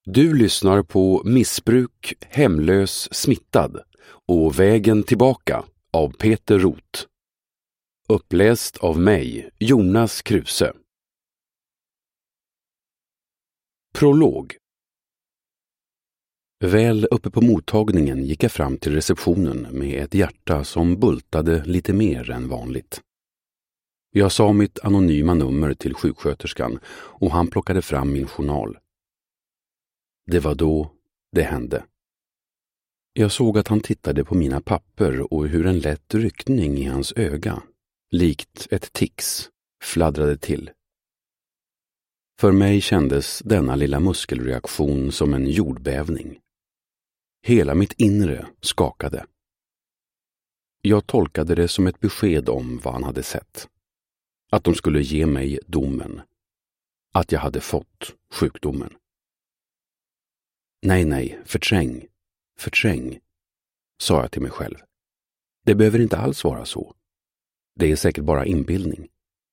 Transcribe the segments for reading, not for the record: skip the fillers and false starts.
Du lyssnar på Missbruk, hemlös, smittad och Vägen tillbaka av Peter Roth. Uppläst av mig, Jonas Kruse. Prolog. Väl uppe på mottagningen gick jag fram till receptionen med ett hjärta som bultade lite mer än vanligt. Jag sa mitt anonyma nummer till sjuksköterskan och han plockade fram min journal. Det var då det hände. Jag såg att han tittade på mina papper och hur en lätt ryckning i hans öga, likt ett tics, fladdrade till. För mig kändes denna lilla muskelreaktion som en jordbävning. Hela mitt inre skakade. Jag tolkade det som ett besked om vad han hade sett. Att de skulle ge mig domen. Att jag hade fått sjukdomen. Nej, förträng, sa jag till mig själv. Det behöver inte alls vara så. Det är säkert bara inbildning.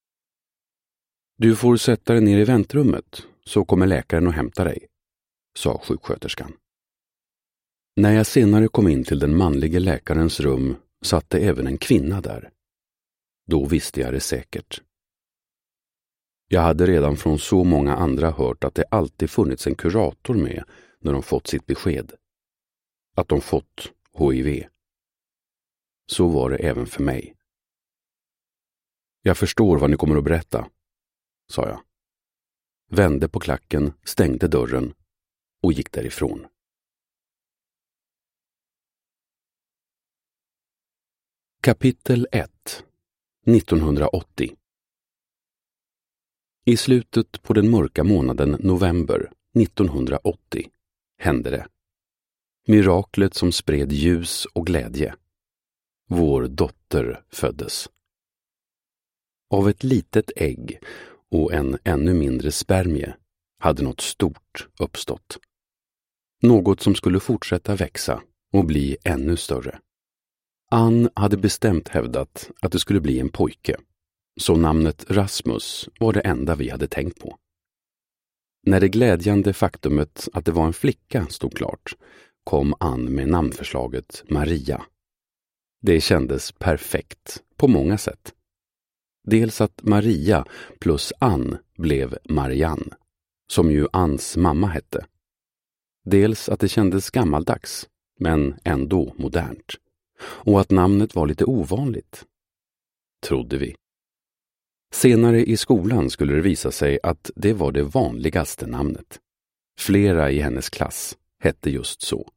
Du får sätta dig ner i väntrummet så kommer läkaren och hämtar dig, sa sjuksköterskan. När jag senare kom in till den manliga läkarens rum satt det även en kvinna där. Då visste jag det säkert. Jag hade redan från så många andra hört att det alltid funnits en kurator med när de fått sitt besked. Att de fått HIV. Så var det även för mig. Jag förstår vad ni kommer att berätta, sa jag. Vände på klacken, stängde dörren och gick därifrån. Kapitel 1. 1980. I slutet på den mörka månaden november 1980 hände det. Miraklet som spred ljus och glädje. Vår dotter föddes. Av ett litet ägg och en ännu mindre spermie hade något stort uppstått. Något som skulle fortsätta växa och bli ännu större. Ann hade bestämt hävdat att det skulle bli en pojke, så namnet Rasmus var det enda vi hade tänkt på. När det glädjande faktumet att det var en flicka stod klart, kom Ann med namnförslaget Maria. Det kändes perfekt på många sätt. Dels att Maria plus Ann blev Marianne, som ju Anns mamma hette. Dels att det kändes gammaldags, men ändå modernt. Och att namnet var lite ovanligt. Trodde vi. Senare i skolan skulle det visa sig att det var det vanligaste namnet. Flera i hennes klass hette just så.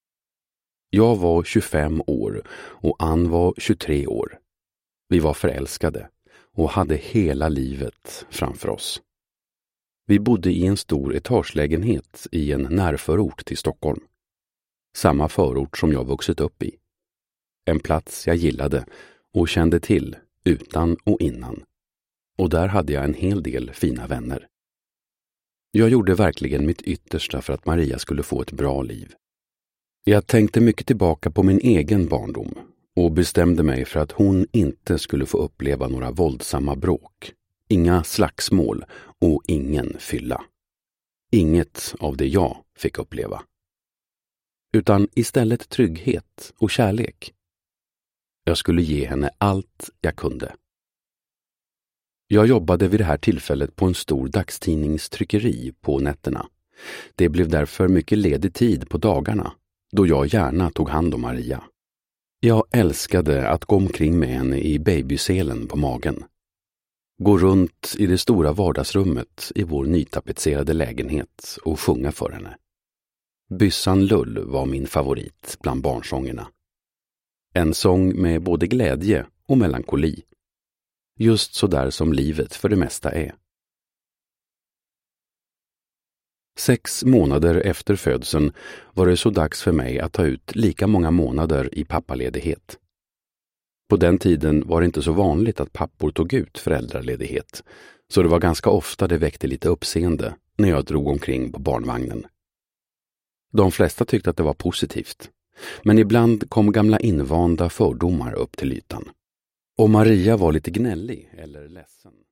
Jag var 25 år och Ann var 23 år. Vi var förälskade och hade hela livet framför oss. Vi bodde i en stor etagelägenhet i en närförort till Stockholm. Samma förort som jag vuxit upp i. En plats jag gillade och kände till utan och innan. Och där hade jag en hel del fina vänner. Jag gjorde verkligen mitt yttersta för att Maria skulle få ett bra liv. Jag tänkte mycket tillbaka på min egen barndom och bestämde mig för att hon inte skulle få uppleva några våldsamma bråk, inga slagsmål och ingen fylla. Inget av det jag fick uppleva. Utan istället trygghet och kärlek. Jag skulle ge henne allt jag kunde. Jag jobbade vid det här tillfället på en stor dagstidningstryckeri på nätterna. Det blev därför mycket ledig tid på dagarna, då jag gärna tog hand om Maria. Jag älskade att gå omkring med henne i babyselen på magen. Gå runt i det stora vardagsrummet i vår nytapetserade lägenhet och sjunga för henne. Byssan Lull var min favorit bland barnsångerna. En sång med både glädje och melankoli. Just så där som livet för det mesta är. 6 månader efter födseln var det så dags för mig att ta ut lika många månader i pappaledighet. På den tiden var det inte så vanligt att pappor tog ut föräldraledighet, så det var ganska ofta det väckte lite uppseende när jag drog omkring på barnvagnen. De flesta tyckte att det var positivt, men ibland kom gamla invanda fördomar upp till ytan. Och Maria var lite gnällig eller ledsen